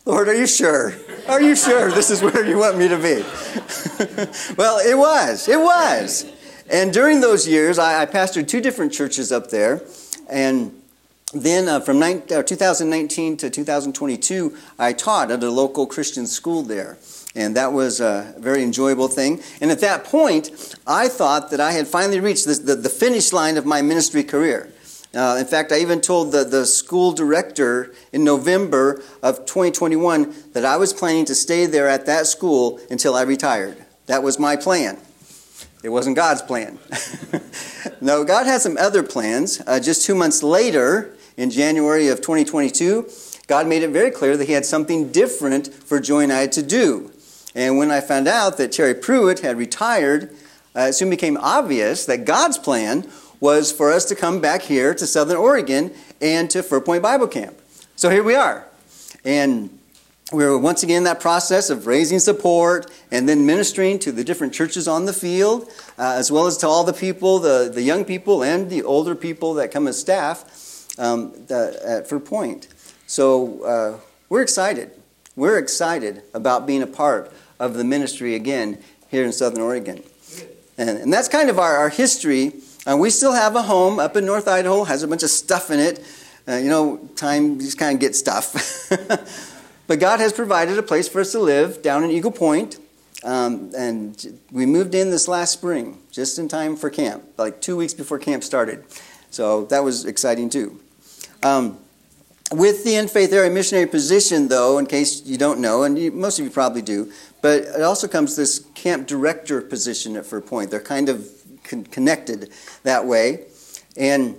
Lord, are you sure? Are you sure this is where you want me to be? Well, it was. And during those years, I pastored 2 different churches up there. And then from 2019 to 2022, I taught at a local Christian school there. And that was a very enjoyable thing. And at that point, I thought that I had finally reached the finish line of my ministry career. In fact, I even told the school director in November of 2021 that I was planning to stay there at that school until I retired. That was my plan. It wasn't God's plan. No, God had some other plans. Just 2 months later, in January of 2022, God made it very clear that He had something different for Joy and I to do. And when I found out that Terry Pruitt had retired, it soon became obvious that God's plan was for us to come back here to Southern Oregon and to Fir Point Bible Camp. So here we are. And we're once again in that process of raising support and then ministering to the different churches on the field, as well as to all the people, the young people and the older people that come as staff at Fir Point. So we're excited. We're excited about being a part of the ministry again here in Southern Oregon. And that's kind of our history. We still have a home up in North Idaho, has a bunch of stuff in it. Time just kind of gets stuff. But God has provided a place for us to live down in Eagle Point. And we moved in this last spring, just in time for camp, like 2 weeks before camp started. So that was exciting too. With the In-Faith Area Missionary position, though, in case you don't know, and most of you probably do, but it also comes this camp director position at Fir Point. They're kind of connected that way. And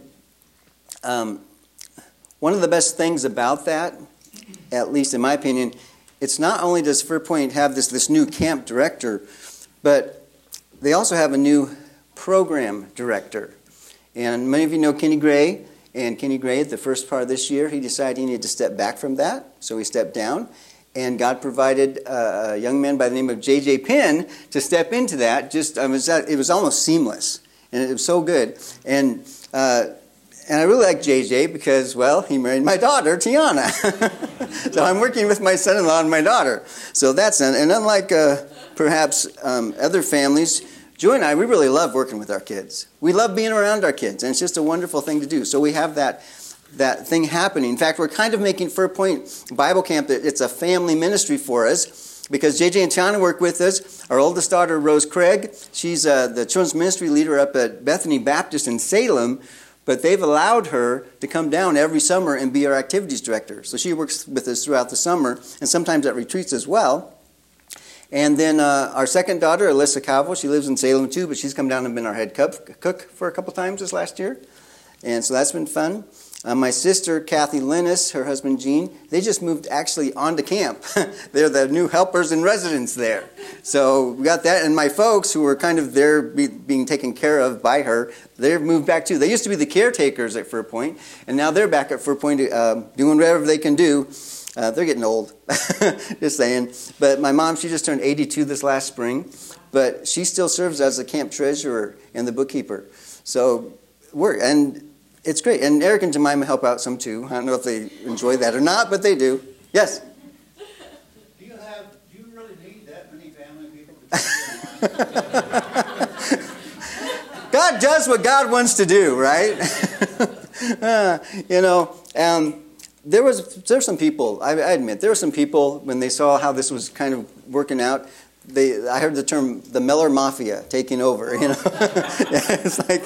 one of the best things about that, at least in my opinion, it's not only does Fir Point have this new camp director, but they also have a new program director. And many of you know Kenny Gray. And Kenny Gray, the first part of this year, he decided he needed to step back from that. So he stepped down. And God provided a young man by the name of J.J. Penn to step into that. It was almost seamless. And it was so good. And I really like J.J. because, well, he married my daughter, Tiana. So I'm working with my son-in-law and my daughter. So that's, and unlike perhaps other families, Joy and I, we really love working with our kids. We love being around our kids, and it's just a wonderful thing to do. So we have that thing happening. In fact, we're kind of making Fir Point Bible Camp, it's a family ministry for us, because JJ and Tiana work with us. Our oldest daughter, Rose Craig, she's the children's ministry leader up at Bethany Baptist in Salem, but they've allowed her to come down every summer and be our activities director. So she works with us throughout the summer, and sometimes at retreats as well. And then our second daughter, Alyssa Calvo, she lives in Salem too, but she's come down and been our head cook for a couple times this last year. And so that's been fun. My sister, Kathy Linus, her husband, Gene, they just moved actually onto camp. They're the new helpers in residence there. So we got that. And my folks, who were kind of there being taken care of by her, they've moved back too. They used to be the caretakers at Fir Point, and now they're back at Fir Point doing whatever they can do. They're getting old, just saying. But my mom, she just turned 82 this last spring, but she still serves as the camp treasurer and the bookkeeper. So and it's great. And Eric and Jemima help out some too. I don't know if they enjoy that or not, but they do. Yes? Do you really need that many family people? God does what God wants to do, right? There's some people, I admit, there were some people, when they saw how this was kind of working out, I heard the term, the Miller Mafia taking over, It's like,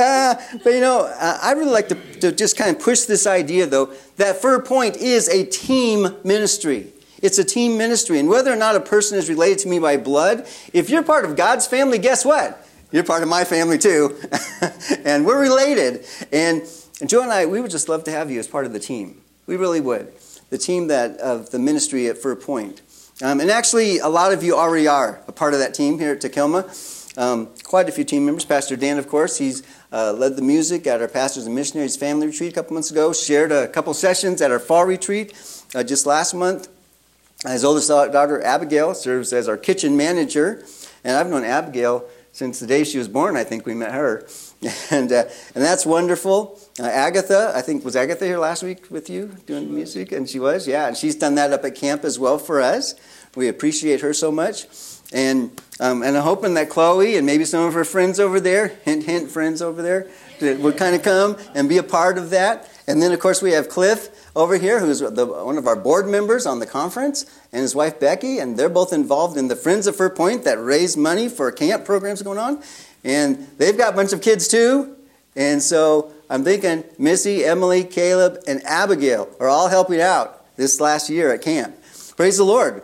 I really like to just kind of push this idea, though, that Fir Point is a team ministry. It's a team ministry. And whether or not a person is related to me by blood, if you're part of God's family, guess what? You're part of my family, too. And we're related. And Joe and I, we would just love to have you as part of the team. We really would. The team of the ministry at Fir Point. And actually, a lot of you already are a part of that team here at Takelma. Quite a few team members. Pastor Dan, of course, he's led the music at our Pastors and Missionaries family retreat a couple months ago. Shared a couple sessions at our fall retreat just last month. His oldest daughter, Abigail, serves as our kitchen manager. And I've known Abigail since the day she was born. I think we met her. And that's wonderful. Agatha, I think, was Agatha here last week with you doing music? And she was, yeah. And she's done that up at camp as well for us. We appreciate her so much. And I'm hoping that Chloe and maybe some of her friends over there, hint, hint, friends over there, would kind of come and be a part of that. And then, of course, we have Cliff over here, who's one of our board members on the conference, and his wife Becky, and they're both involved in the Friends of Fir Point that raise money for camp programs going on. And they've got a bunch of kids too. And so I'm thinking Missy, Emily, Caleb, and Abigail are all helping out this last year at camp. Praise the Lord.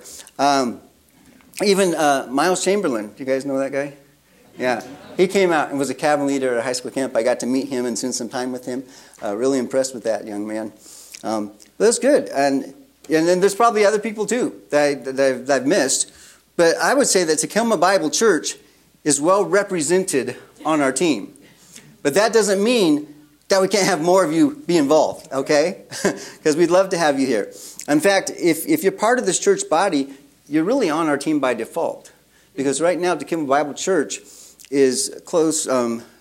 Even Miles Chamberlain, do you guys know that guy? Yeah. He came out and was a cabin leader at a high school camp. I got to meet him and spend some time with him. Really impressed with that young man. That's good. And then there's probably other people too that I've missed. But I would say that Takelma Bible Church is well represented on our team. But that doesn't mean that we can't have more of you be involved, okay? Because we'd love to have you here. In fact, if you're part of this church body, you're really on our team by default. Because right now, Takelma Bible Church is close to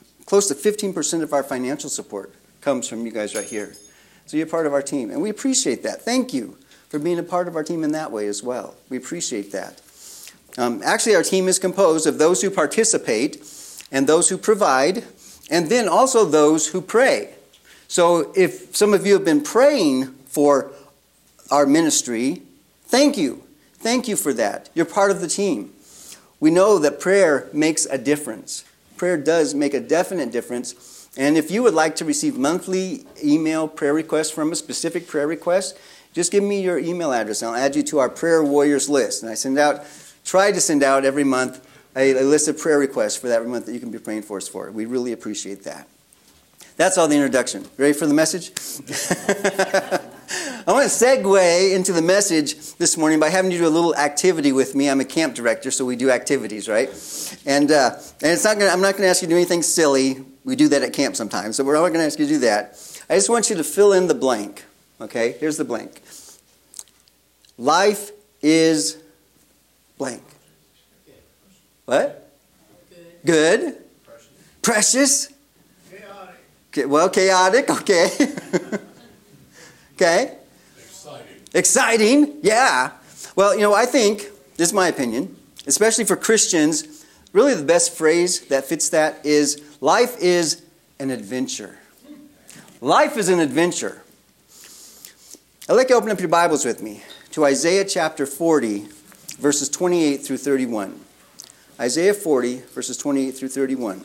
15% of our financial support comes from you guys right here. So you're part of our team. And we appreciate that. Thank you for being a part of our team in that way as well. We appreciate that. Actually, our team is composed of those who participate and those who provide, and then also those who pray. So if some of you have been praying for our ministry, thank you. Thank you for that. You're part of the team. We know that prayer makes a difference. Prayer does make a definite difference. And if you would like to receive monthly email prayer requests from a specific prayer request, just give me your email address and I'll add you to our prayer warriors list. And I try to send out every month a list of prayer requests for that every month that you can be praying for us for. We really appreciate that. That's all the introduction. Ready for the message? I want to segue into the message this morning by having you do a little activity with me. I'm a camp director, so we do activities, right? And I'm not going to ask you to do anything silly. We do that at camp sometimes, so we're not going to ask you to do that. I just want you to fill in the blank. Okay, here's the blank. Life is blank. What? Good. Precious. Chaotic. Okay, well, chaotic. Okay. Okay. Exciting. Yeah. Well, I think, this is my opinion, especially for Christians, really the best phrase that fits that is, life is an adventure. Life is an adventure. I'd like you to open up your Bibles with me to Isaiah chapter 40, verses 28 through 31. Isaiah 40, verses 28 through 31.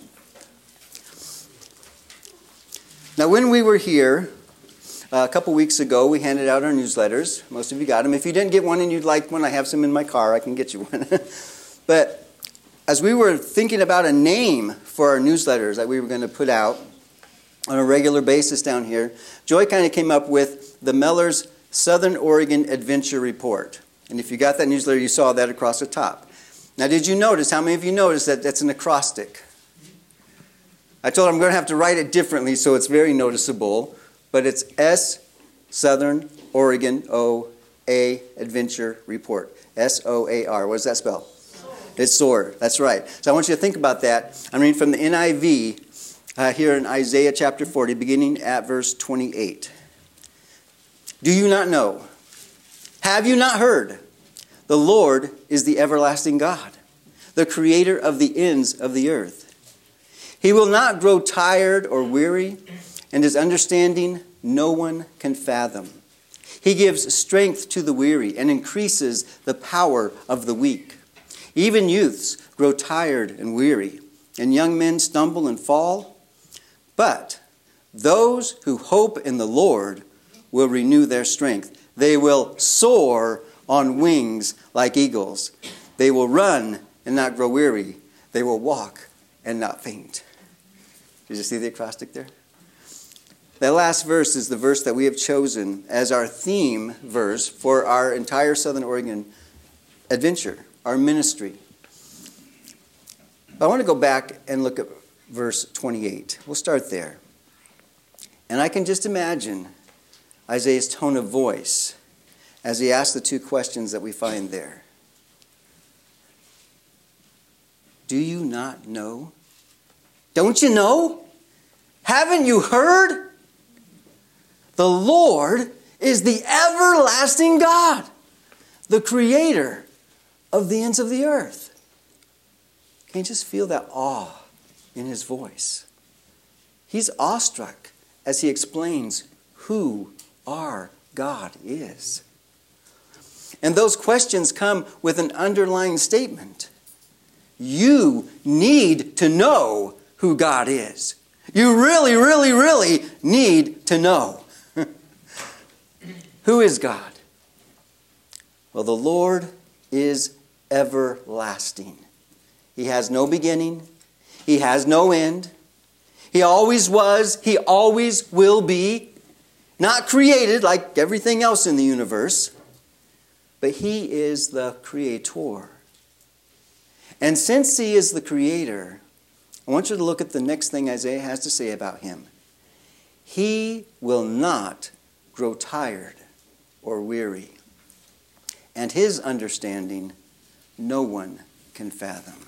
Now, when we were here a couple weeks ago, we handed out our newsletters. Most of you got them. If you didn't get one and you'd like one, I have some in my car. I can get you one. But as we were thinking about a name for our newsletters that we were going to put out on a regular basis down here, Joy kind of came up with the Mellors Southern Oregon Adventure Report. And if you got that newsletter, you saw that across the top. Now, did you notice, how many of you noticed that that's an acrostic? I told her I'm going to have to write it differently so it's very noticeable. But it's S, Southern Oregon, O, A, Adventure Report. S-O-A-R. What does that spell? Soar. It's soar. That's right. So I want you to think about that. I'm reading from the NIV here in Isaiah chapter 40, beginning at verse 28. Do you not know? Have you not heard? The Lord is the everlasting God, the creator of the ends of the earth. He will not grow tired or weary, and his understanding no one can fathom. He gives strength to the weary and increases the power of the weak. Even youths grow tired and weary, and young men stumble and fall. But those who hope in the Lord will renew their strength. They will soar on wings like eagles. They will run and not grow weary. They will walk and not faint. Did you see the acrostic there? That last verse is the verse that we have chosen as our theme verse for our entire Southern Oregon adventure, our ministry. But I want to go back and look at verse 28. We'll start there. And I can just imagine Isaiah's tone of voice as he asks the two questions that we find there. Do you not know? Don't you know? Haven't you heard? The Lord is the everlasting God, the creator of the ends of the earth. Can you just feel that awe in his voice? He's awestruck as he explains who our God is. And those questions come with an underlying statement. You need to know who God is. You really, really, really need to know. Who is God? Well, the Lord is everlasting. He has no beginning. He has no end. He always was. He always will be. Not created like everything else in the universe, but he is the creator. And since he is the creator, I want you to look at the next thing Isaiah has to say about him. He will not grow tired or weary, and his understanding no one can fathom.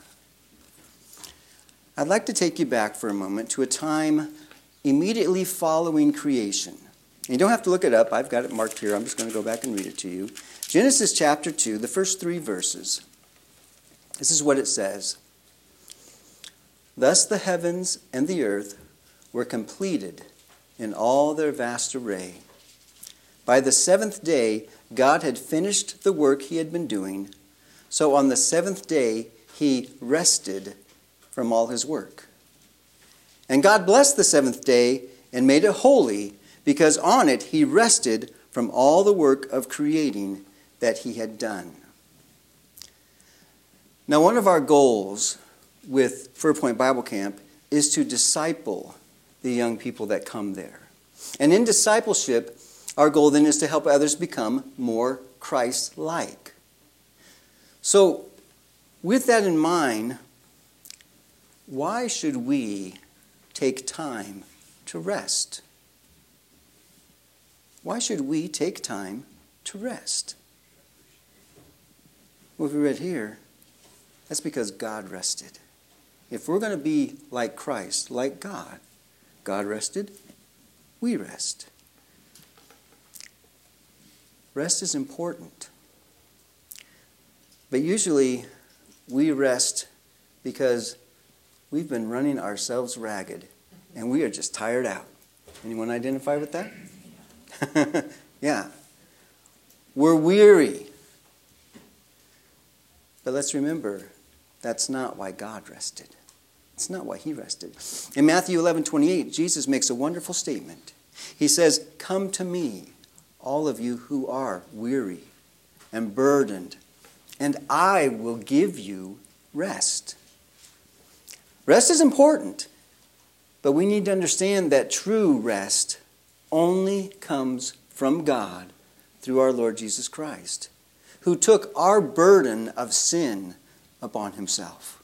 I'd like to take you back for a moment to a time immediately following creation. You don't have to look it up. I've got it marked here. I'm just going to go back and read it to you. Genesis chapter 2, the first 3 verses. This is what it says. Thus the heavens and the earth were completed in all their vast array. By the 7th day, God had finished the work he had been doing. So on the 7th day, he rested from all his work. And God blessed the 7th day and made it holy, because on it he rested from all the work of creating that he had done. Now, one of our goals with Fir Point Bible Camp is to disciple the young people that come there. And in discipleship, our goal then is to help others become more Christ-like. So, with that in mind, why should we take time to rest? Why should we take time to rest? Well, if we read here, that's because God rested. If we're going to be like Christ, like God, God rested, we rest. Rest is important. But usually we rest because we've been running ourselves ragged and we are just tired out. Anyone identify with that? Yeah. We're weary. But let's remember, that's not why God rested. It's not why he rested. In Matthew 11:28, Jesus makes a wonderful statement. He says, "Come to me, all of you who are weary and burdened, and I will give you rest." Rest is important, but we need to understand that true rest only comes from God through our Lord Jesus Christ, who took our burden of sin upon himself.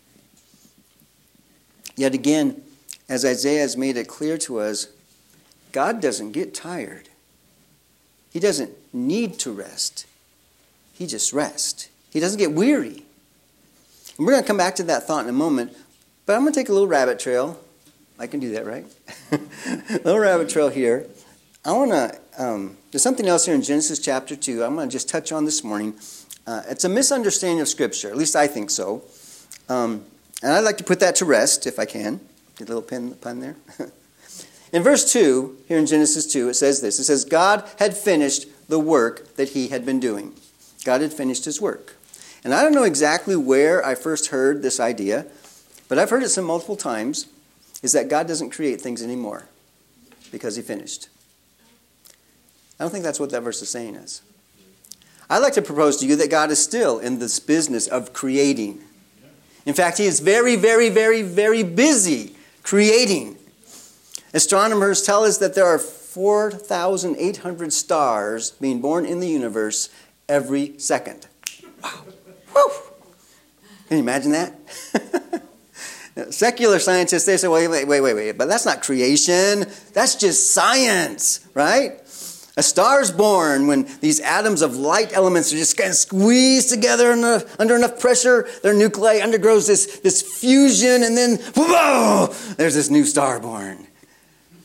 Yet again, as Isaiah has made it clear to us, God doesn't get tired. He doesn't need to rest. He just rests. He doesn't get weary. And we're going to come back to that thought in a moment, but I'm going to take a little rabbit trail. I can do that, right? A little rabbit trail here. I want to, there's something else here in Genesis chapter 2 I'm going to just touch on this morning. It's a misunderstanding of Scripture. At least I think so. And I'd like to put that to rest, if I can. Get a little pun there. In verse 2, here in Genesis 2, it says this. It says, God had finished the work that he had been doing. God had finished his work. And I don't know exactly where I first heard this idea, but I've heard it some multiple times, is that God doesn't create things anymore because he finished. I don't think that's what that verse is saying is. I'd like to propose to you that God is still in this business of creating. In fact, he is very, very, very, very busy creating. Astronomers tell us that there are 4,800 stars being born in the universe every second. Wow. Whew. Can you imagine that? Secular scientists, they say, wait, but that's not creation. That's just science, right? A star's born when these atoms of light elements are just kind of squeezed together under enough pressure. Their nuclei undergoes this fusion, and then, whoa, there's this new star born.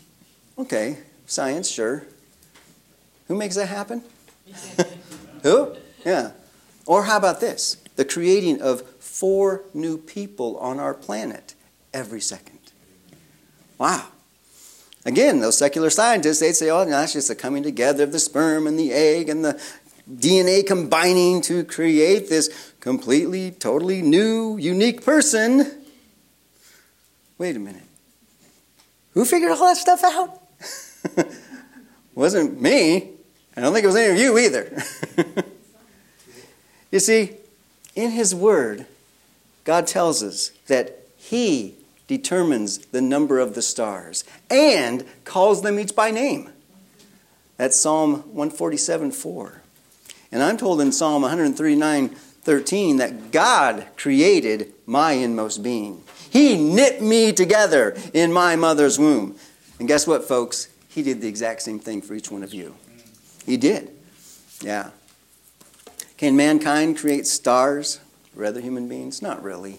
Okay, science, sure. Who makes that happen? Who? Yeah. Or how about this? The creating of 4 new people on our planet every second. Wow. Again, those secular scientists, they'd say, oh, no, it's just the coming together of the sperm and the egg and the DNA combining to create this completely, totally new, unique person. Wait a minute. Who figured all that stuff out? Wasn't me. I don't think it was any of you either. You see, in His Word, God tells us that He determines the number of the stars and calls them each by name. That's Psalm 147:4. And I'm told in Psalm 139:13 that God created my inmost being. He knit me together in my mother's womb. And guess what, folks? He did the exact same thing for each one of you. He did. Yeah. Can mankind create stars for other human beings? Not really.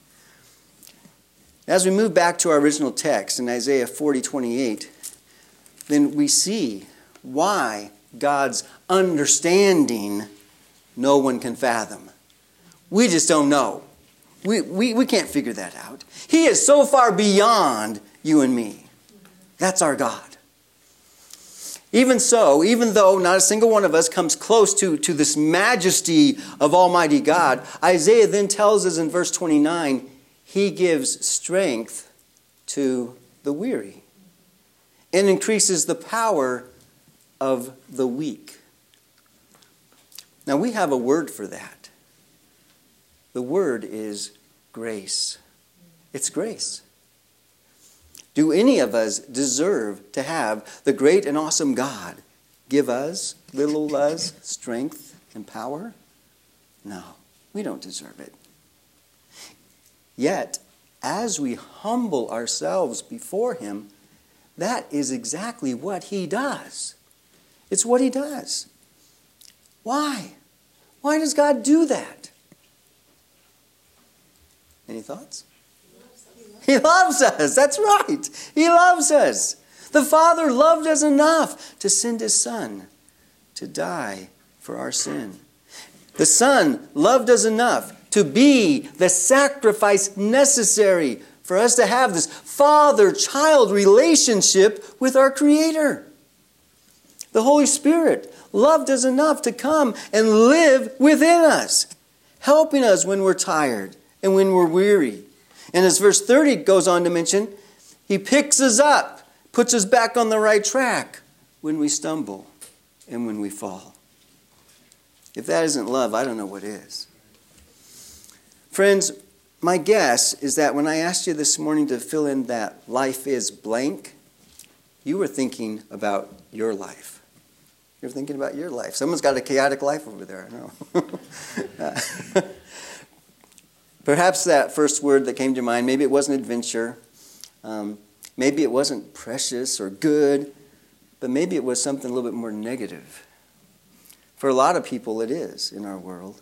As we move back to our original text in Isaiah 40:28, then we see why God's understanding no one can fathom. We just don't know. We can't figure that out. He is so far beyond you and me. That's our God. Even so, even though not a single one of us comes close to this majesty of Almighty God, Isaiah then tells us in verse 29, He gives strength to the weary and increases the power of the weak. Now we have a word for that. The word is grace. It's grace. Do any of us deserve to have the great and awesome God give us, little us, strength and power? No, we don't deserve it. Yet, as we humble ourselves before Him, that is exactly what He does. It's what He does. Why? Why does God do that? Any thoughts? He loves us. That's right. He loves us. The Father loved us enough to send His Son to die for our sin. The Son loved us enough to be the sacrifice necessary for us to have this father-child relationship with our Creator. The Holy Spirit loved us enough to come and live within us, helping us when we're tired and when we're weary. And as verse 30 goes on to mention, He picks us up, puts us back on the right track when we stumble and when we fall. If that isn't love, I don't know what is. Friends, my guess is that when I asked you this morning to fill in that life is blank, you were thinking about your life. You're thinking about your life. Someone's got a chaotic life over there, I know. Perhaps that first word that came to mind, maybe it wasn't adventure. Maybe it wasn't precious or good. But maybe it was something a little bit more negative. For a lot of people it is in our world.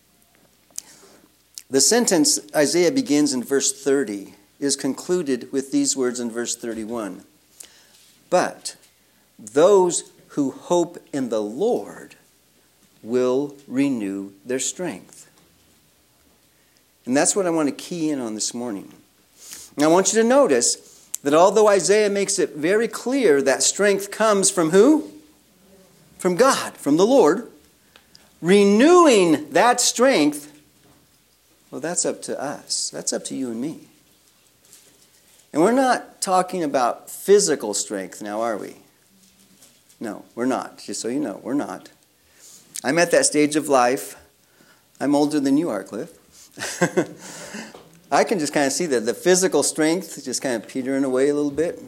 The sentence Isaiah begins in verse 30 is concluded with these words in verse 31. But those who hope in the Lord will renew their strength. And that's what I want to key in on this morning. And I want you to notice that although Isaiah makes it very clear that strength comes from who? From God, from the Lord. Renewing that strength, well, that's up to us. That's up to you and me. And we're not talking about physical strength now, are we? No, we're not. Just so you know, we're not. I'm at that stage of life. I'm older than you are, Cliff. I can just kind of see that the physical strength just kind of petering away a little bit.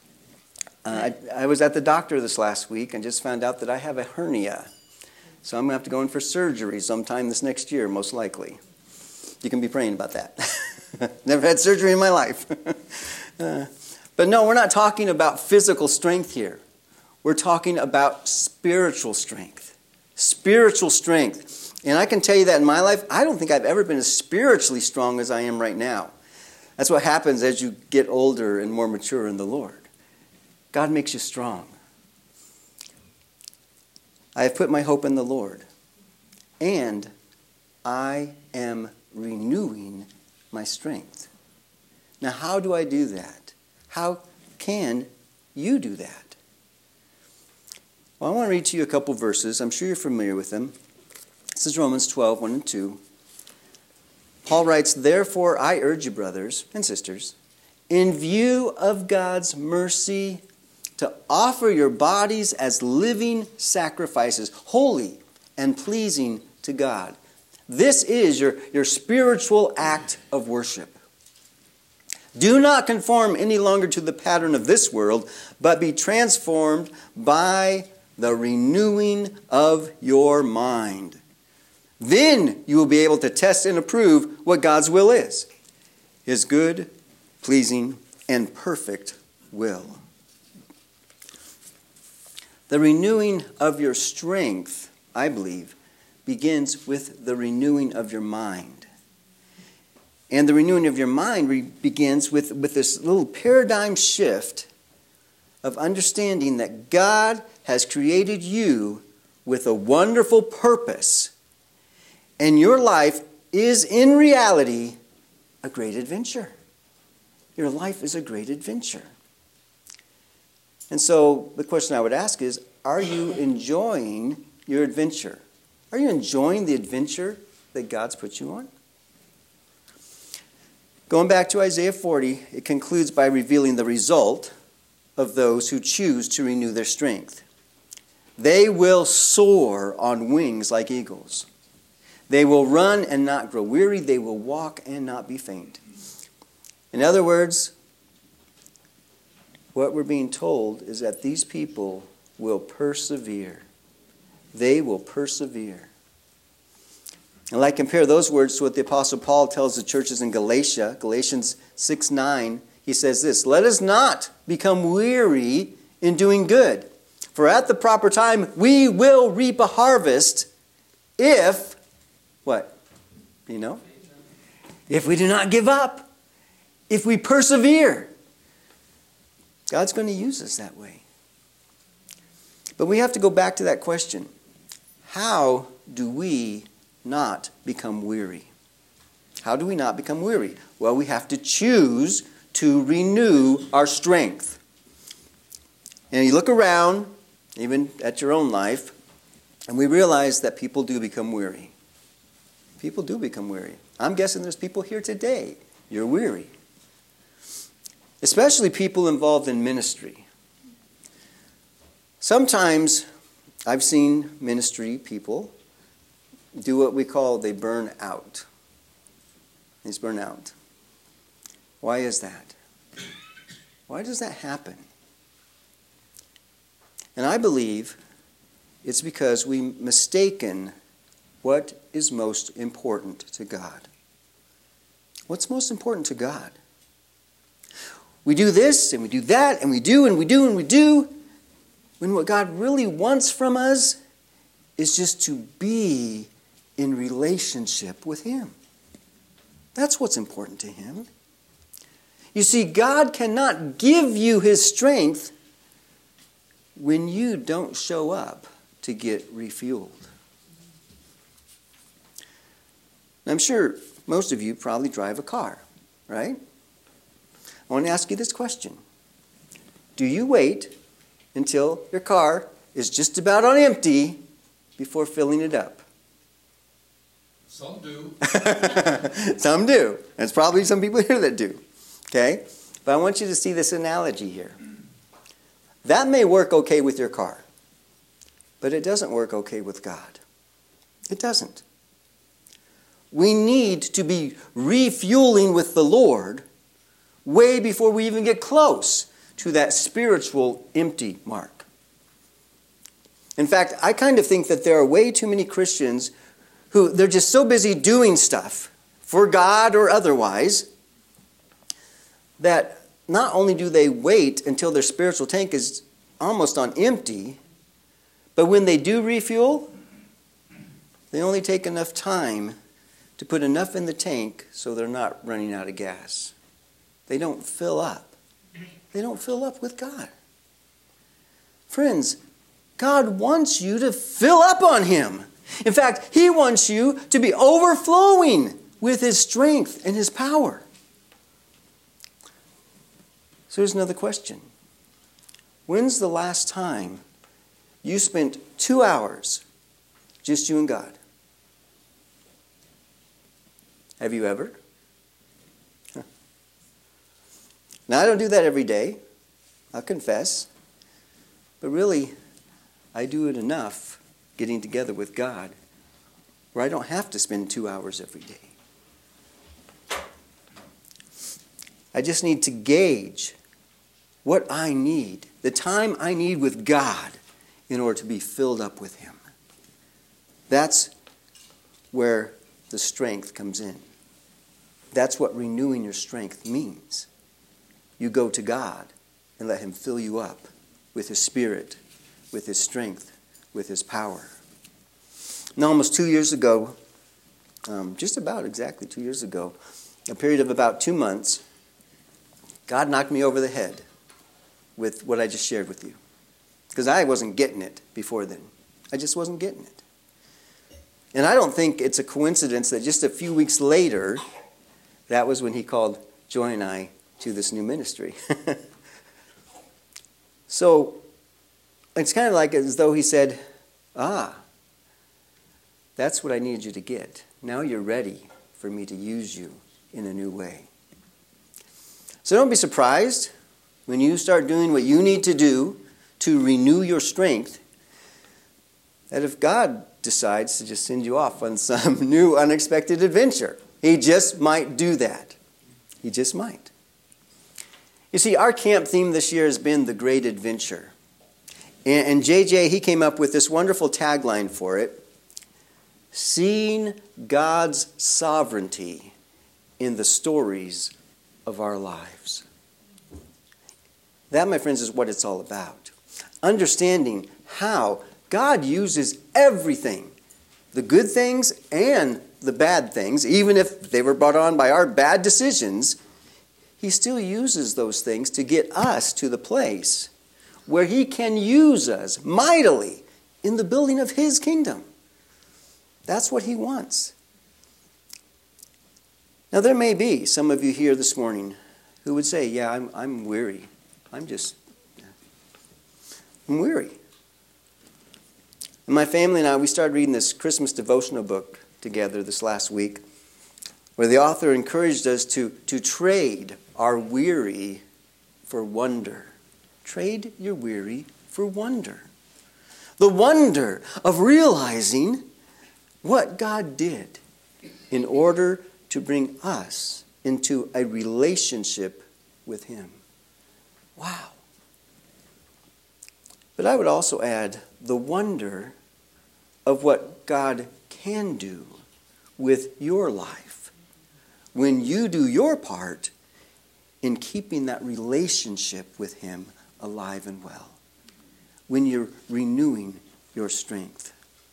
I was at the doctor this last week and just found out that I have a hernia. So I'm going to have to go in for surgery sometime this next year, most likely. You can be praying about that. Never had surgery in my life. But no, we're not talking about physical strength here. We're talking about spiritual strength. Spiritual strength. And I can tell you that in my life, I don't think I've ever been as spiritually strong as I am right now. That's what happens as you get older and more mature in the Lord. God makes you strong. I have put my hope in the Lord, and I am renewing my strength. Now, how do I do that? How can you do that? Well, I want to read to you a couple verses. I'm sure you're familiar with them. This is Romans 12, 1 and 2. Paul writes, "Therefore I urge you, brothers and sisters, in view of God's mercy, to offer your bodies as living sacrifices, holy and pleasing to God. This is your spiritual act of worship. Do not conform any longer to the pattern of this world, but be transformed by the renewing of your mind. Then you will be able to test and approve what God's will is, His good, pleasing, and perfect will." The renewing of your strength, I believe, begins with the renewing of your mind. And the renewing of your mind begins with this little paradigm shift of understanding that God has created you with a wonderful purpose, and your life is in reality a great adventure. Your life is a great adventure. And so the question I would ask is, are you enjoying your adventure? Are you enjoying the adventure that God's put you on? Going back to Isaiah 40, it concludes by revealing the result of those who choose to renew their strength. They will soar on wings like eagles. They will run and not grow weary. They will walk and not be faint. In other words, what we're being told is that these people will persevere. They will persevere. And I compare those words to what the Apostle Paul tells the churches in Galatia, Galatians 6:9. He says this, "Let us not become weary in doing good, for at the proper time we will reap a harvest if," what? You know? If we do not give up, if we persevere. God's going to use us that way. But we have to go back to that question. How do we not become weary? How do we not become weary? Well, we have to choose to renew our strength. And you look around, even at your own life, and we realize that people do become weary. People do become weary. I'm guessing there's people here today. You're weary. Especially people involved in ministry. Sometimes I've seen ministry people do what we call they burn out. They burn out. Why is that? Why does that happen? And I believe it's because we mistaken what is most important to God. What's most important to God? We do this and we do that and we do and we do and we do, when what God really wants from us is just to be in relationship with Him. That's what's important to Him. You see, God cannot give you His strength when you don't show up to get refueled. I'm sure most of you probably drive a car, right? I want to ask you this question. Do you wait until your car is just about on empty before filling it up? Some do. Some do. There's probably some people here that do. Okay? But I want you to see this analogy here. That may work okay with your car, but it doesn't work okay with God. It doesn't. We need to be refueling with the Lord way before we even get close to that spiritual empty mark. In fact, I kind of think that there are way too many Christians who they're just so busy doing stuff for God or otherwise that not only do they wait until their spiritual tank is almost on empty, but when they do refuel, they only take enough time to put enough in the tank so they're not running out of gas. They don't fill up. They don't fill up with God. Friends, God wants you to fill up on Him. In fact, He wants you to be overflowing with His strength and His power. So here's another question. When's the last time you spent 2 hours, just you and God? Have you ever? Now, I don't do that every day, I'll confess. But really, I do it enough getting together with God where I don't have to spend 2 hours every day. I just need to gauge what I need, the time I need with God in order to be filled up with Him. That's where the strength comes in. That's what renewing your strength means. You go to God and let Him fill you up with His Spirit, with His strength, with His power. Now, almost 2 years ago, just about exactly 2 years ago, a period of about 2 months, God knocked me over the head with what I just shared with you. Because I wasn't getting it before then. I just wasn't getting it. And I don't think it's a coincidence that just a few weeks later, that was when He called Joy and I to this new ministry. So, it's kind of like as though He said, that's what I needed you to get. Now you're ready for me to use you in a new way. So don't be surprised when you start doing what you need to do to renew your strength, that if God decides to just send you off on some new unexpected adventure, He just might do that. He just might. You see, our camp theme this year has been the Great Adventure. And JJ, he came up with this wonderful tagline for it: seeing God's sovereignty in the stories of our lives. That, my friends, is what it's all about. Understanding how God uses everything, the good things and the bad things, even if they were brought on by our bad decisions, He still uses those things to get us to the place where He can use us mightily in the building of His kingdom. That's what He wants. Now, there may be some of you here this morning who would say, yeah, I'm weary. I'm weary. And my family and I, we started reading this Christmas devotional book together this last week, where the author encouraged us to trade our weary for wonder. Trade your weary for wonder. The wonder of realizing what God did in order to bring us into a relationship with Him. Wow. But I would also add the wonder of what God can do with your life when you do your part in keeping that relationship with Him alive and well, when you're renewing your strength.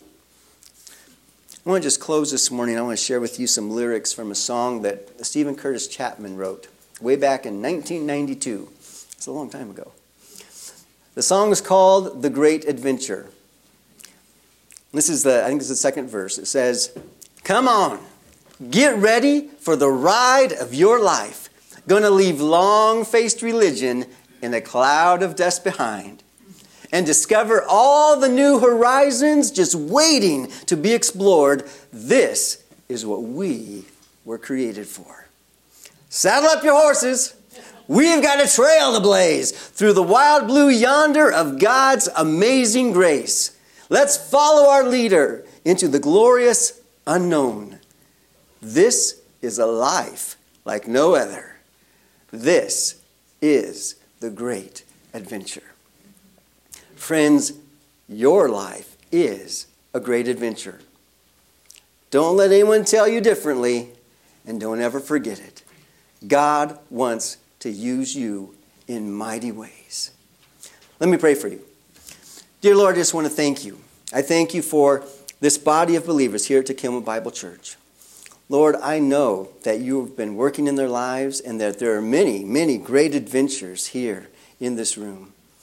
I want to just close this morning. I want to share with you some lyrics from a song that Stephen Curtis Chapman wrote way back in 1992. It's a long time ago. The song is called The Great Adventure. I think it's the second verse. It says, "Come on, get ready for the ride of your life. Gonna leave long-faced religion in a cloud of dust behind and discover all the new horizons just waiting to be explored. This is what we were created for. Saddle up your horses. We've got a trail to blaze through the wild blue yonder of God's amazing grace. Let's follow our leader into the glorious unknown. This is a life like no other. This is the great adventure." Friends, your life is a great adventure. Don't let anyone tell you differently, and don't ever forget it. God wants to use you in mighty ways. Let me pray for you. Dear Lord, I just want to thank you. I thank you for this body of believers here at Tequila Bible Church. Lord, I know that you have been working in their lives and that there are many, many great adventures here in this room.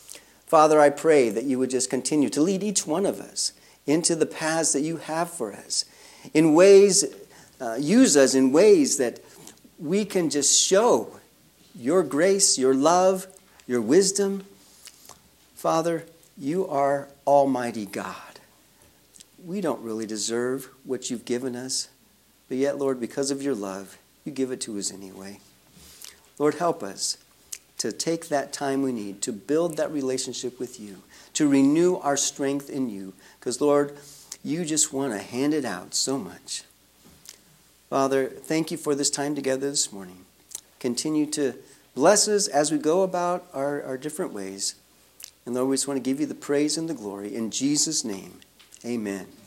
Father, I pray that you would just continue to lead each one of us into the paths that you have for us. In ways, use us in ways that we can just show your grace, your love, your wisdom. Father, you are Almighty God. We don't really deserve what you've given us, but yet, Lord, because of your love, you give it to us anyway. Lord, help us to take that time we need to build that relationship with you, to renew our strength in you, because, Lord, you just want to hand it out so much. Father, thank you for this time together this morning. Continue to bless us as we go about our different ways. And Lord, we just want to give you the praise and the glory. In Jesus' name, amen.